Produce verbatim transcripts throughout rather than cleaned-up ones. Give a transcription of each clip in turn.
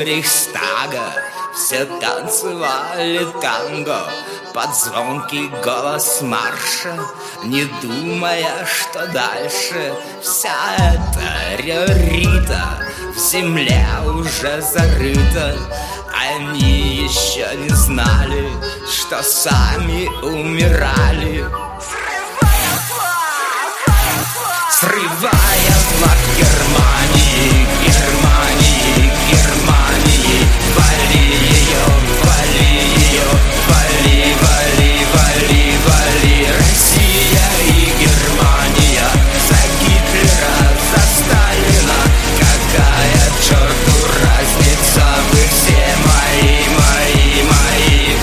Рейхстага все танцевали танго под звонкий голос марша, не думая, что дальше вся эта риорита в земле уже зарыта. Они еще не знали, что сами умирали. Срывая флаг Германии, Германии, Германии, вали ее, вали ее, вали, вали, вали, вали. Россия и Германия за Гитлера, за Сталина. Какая к черту разница, вы все мои, мои, мои.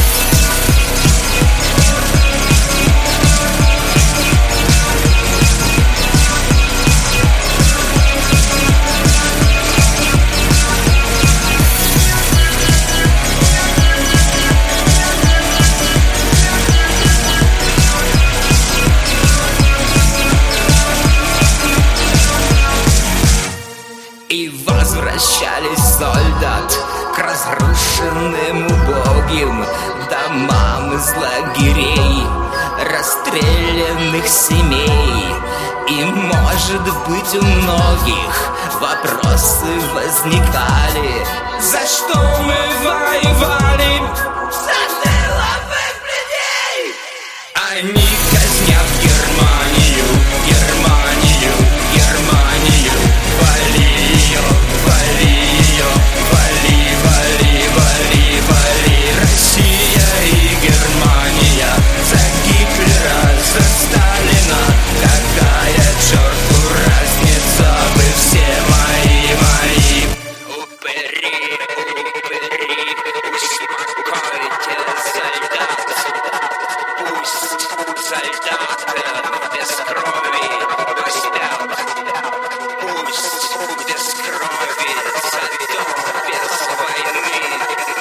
И возвращались солдат к разрушенным убогим домам из лагерей, расстрелянных семей. И, может быть, у многих вопросы возникали: за что мы воевали? За тыловых людей! Они казнят Германию, Германию, Германию. Вали ее, вали ее, вали, вали, вали, вали. Россия и Германия за Гитлера, за Сталина. Какая к черту разница, вы все мои, мои. Упыри, упыри, успокойте солдат. Пусть солдаты без крови поспят. Пусть без крови солдат без войны.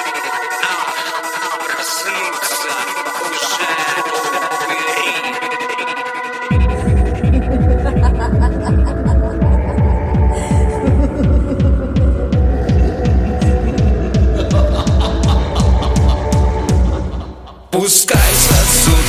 А проснуться уже упыри. Пускай сосуд